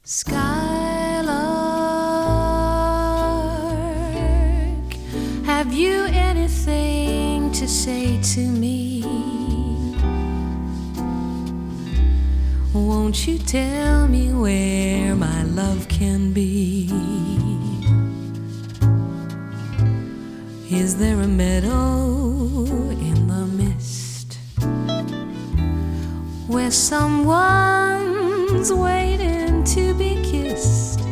Skylark, have you anything to say to me? Won't you tell me where my love can be? Is there a meadow in the mist where someone's waiting to be kissed?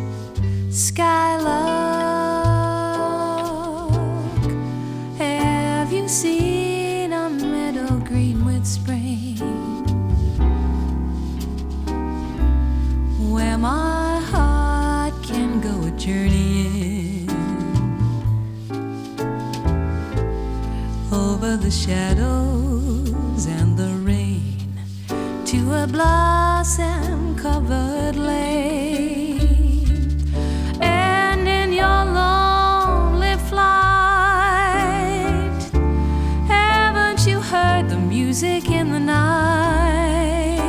Skylark, have you seen a meadow green with spring, where my heart can go a journeying over the shadows and the rain to a blossom-covered lane? And in your lonely flight, haven't you heard the music in the night?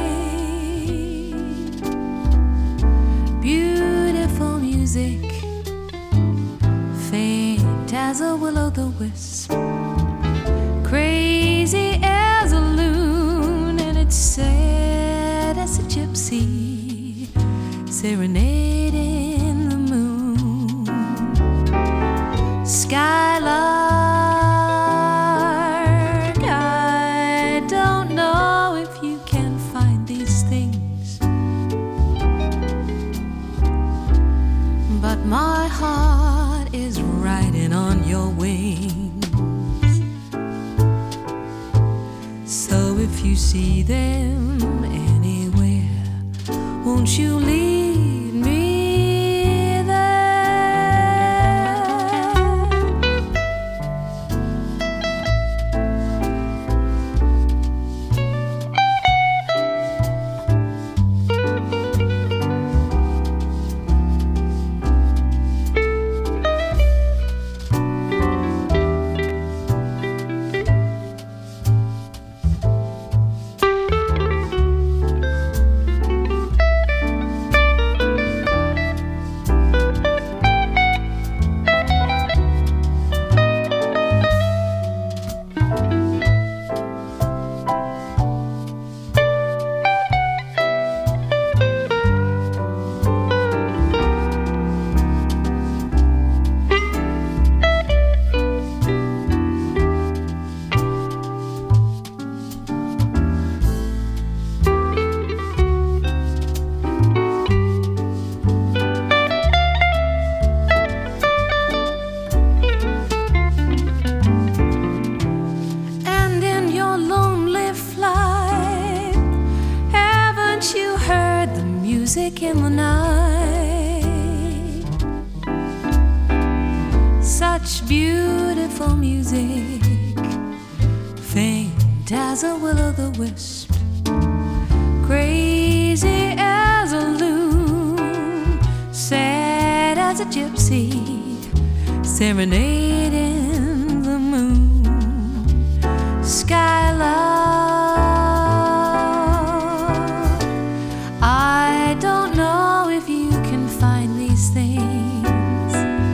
Beautiful music, faint as a will-o'-the-wisp, crazy as a loon, and it's sad as a gypsy serenading the moon. Skylark, I don't know if you can find these things, but my heart is riding on your wings. So if you see them anywhere, won't you lead me there? Music in the night, such beautiful music, faint as a will-o'-the-wisp, crazy as a loon, sad as a gypsy serenading the moon. Skylark, I don't know if you can find these things,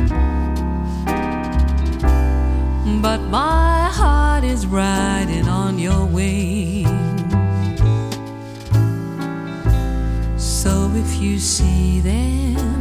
but my heart is riding on your wings. So if you see them